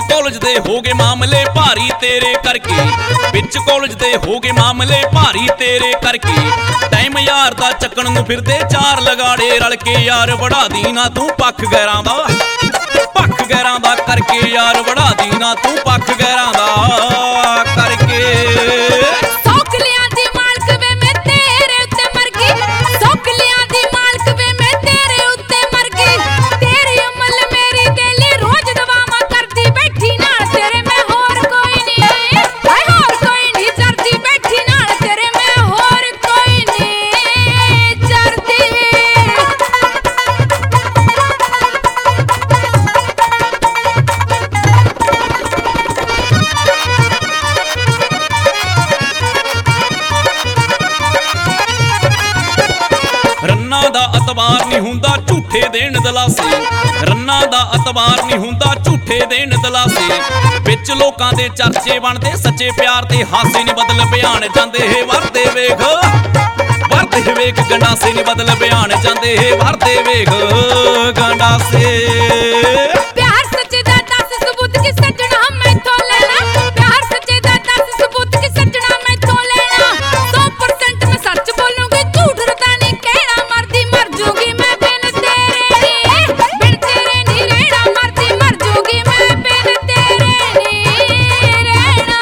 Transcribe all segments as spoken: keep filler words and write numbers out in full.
College ਦੇ ਹੋ ਗਏ ਮਾਮਲੇ ਭਾਰੀ ਤੇਰੇ ਕਰਕੇ, ਵਿੱਚ ਕਾਲਜ ਦੇ ਹੋ ਗਏ ਮਾਮਲੇ ਭਾਰੀ ਤੇਰੇ ਕਰਕੇ। ਟਾਈਮ ਯਾਰ ਦਾ ਚੱਕਣ ਨੂੰ ਫਿਰਦੇ ਚਾਰ ਲਗਾੜੇ ਰਲ ਕੇ, ਯਾਰ ਵੜਾ ਦੀ ਨਾ ਤੂੰ ਪੱਖ ਗੈਰਾਂ ਦਾ, ਪੱਖ ਗੈਰਾਂ ਦਾ ਕਰਕੇ ਯਾਰ ਵੜਾ ਦੀ ਨਾ ਤੂੰ ਪੱਖ ਗੈਰਾਂ ਦਾ ਕਰਕੇ। ਰੰਨਾਂ ਦਾ ਅਤਬਾਰ ਨਹੀਂ ਹੁੰਦਾ ਝੂਠੇ ਦੇਣ ਦਲਾਸੇ, ਰੰਨਾਂ ਦਾ ਅਤਬਾਰ ਨਹੀਂ ਹੁੰਦਾ ਝੂਠੇ ਦੇਣ ਦਲਾਸੇ। ਵਿੱਚ ਲੋਕਾਂ ਦੇ ਚਰਚੇ ਬਣਦੇ ਸੱਚੇ ਪਿਆਰ ਤੇ ਹਾਸੇ ਨਹੀਂ ਬਦਲ ਬਿਆਨ ਜਾਂਦੇ ਹੈ ਵਰਦੇ ਵੇਖ, ਵਰਦੇ ਵੇਖ ਗੰਡਾਸੇ ਨਹੀਂ ਬਦਲ ਬਿਆਨ ਜਾਂਦੇ ਹੈ ਵਰਦੇ ਵੇਖ ਗੰਡਾਸੇ। ਪਿਆਰ ਸੱਚੇ ਦਾ ਦੱਸ ਸਬੂਤ ਕਿ ਸੱਜਣਾ ਮੈਥੋਂ ਲੈਣਾ, ਪਿਆਰ ਸੱਚੇ ਦਾ ਦੱਸ ਸਬੂਤ ਕਿ ਸੱਜਣਾ ਮੈਥੋਂ ਲੈਣਾ। ਸੌ ਪਰਸੈਂਟ ਮੈਂ ਸੱਚ ਬੋਲੂੰਗੀ ਝੂਠ ਰਤਾ ਨਹੀਂ ਕਹਿਣਾ, ਮਰਦੀ ਮਰ ਜੂਗੀ ਮੈਂ ਬਿਨ ਤੇਰੇ, ਬਿਨ ਤੇਰੇ ਨਹੀਂ ਰਹਿਣਾ, ਮਰਦੀ ਮਰ ਜੂਗੀ ਮੈਂ ਬਿਨ ਤੇਰੇ ਨਹੀਂ ਰਹਿਣਾ।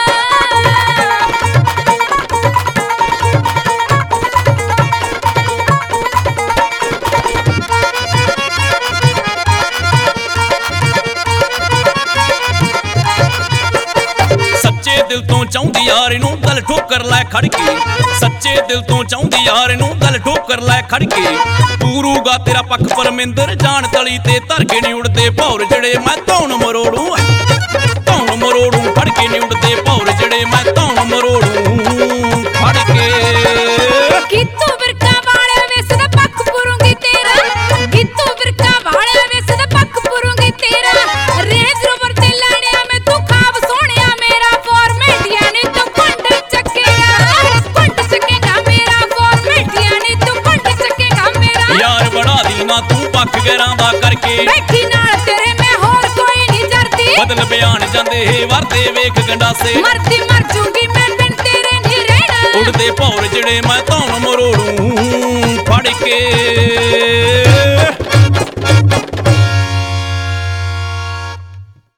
ਸੱਚੇ ਦਿਲ ਤੋਂ ਚਾਹੁੰਦੀ ਯਾਰ ਨੂੰ ਗੱਲ ਠੋਕਰ ਲੈ ਖੜ ਕੇ, ਸੱਚੇ ਦਿਲ ਤੋਂ ਚਾਹੁੰਦੀ ਯਾਰ ਨੂੰ ਗੱਲ ਠੋਕਰ ਲੈ ਖੜ ਕੇ। ਪੂਰੂਗਾ ਤੇਰਾ ਪੱਖ ਪਰਮਿੰਦਰ ਜਾਣ ਤਲੀ ਤੇ ਧਰ ਕੇ ਨਹੀਂ ਉੜਦੇ ਭੌਰ ਜਿਹੜੇ ਮੈਂ ਧੌਣ ਮਰੋੜੂ, ਧੌਣ ਮਰੋੜੂ ਫੜ ਕੇ ਨਹੀਂ ਉੜਦੇ ਭੌਰ ਜਿਹੜੇ ਮੈਂ ਧੌਣ ਮਰੋੜੂ ਫੜ ਕੇ। ਕਿਤੋਂ ਵਿਰਕਾ ਵਾਲੇ ਵੇਸ ਦਾ ਪੱਖ ਪੁਰੂੰਗੀ ਤੇਰਾ, ਕਿਤੋਂ ਵਿਰਕਾ ਵਾਲੇ ਵੇਸ ਦਾ ਪੱਖ ਪੁਰੂੰਗੀ ਤੇਰਾ। ਰੇਂਜ ਰੋਵਰ ਤੇ ਲੈਣਿਆ ਮੈਂ ਤੂੰ ਖਾਬ ਸੋਹਣਿਆ ਮੇਰਾ, ਫਾਰਮੈਟੀਆਂ ਨੇ ਤੂੰ ਕੁੰਡ ਚੱਕੇਗਾ, ਕੁੰਡ ਚੱਕੇਗਾ ਮੇਰਾ, ਫਾਰਮੈਟੀਆਂ ਨੇ ਤੂੰ ਕੁੰਡ ਚੱਕੇਗਾ ਮੇਰਾ। ਯਾਰ ਵੜਾ ਦੀ ਨਾ ਤੂੰ ਪੱਖ ਗੈਰਾਂ ਦਾ ਕਰਕੇ, ਬੈਠੀ ਨਾਲ ਤੇਰੇ ਮੈਂ ਹੋਰ ਕੋਈ ਨਹੀਂ ਜਰਦੀ, ਬਦਲ ਬਿਆਨ ਜਾਂਦੇ ਹੈ ਵਰਦੇ ਵੇਖ ਗੰਡਾਸੇ। ਮਰਦੀ ਮਰ ਜੂਗੀ ਮੈਂ ਬਿਨ ਤੇਰੇ ਨਹੀਂ ਰਹਿਣਾ, ਉੜਦੇ ਭੌਰ ਜਿਹੜੇ ਮੈਂ ਧੌਣ ਮਰੋੜੂ।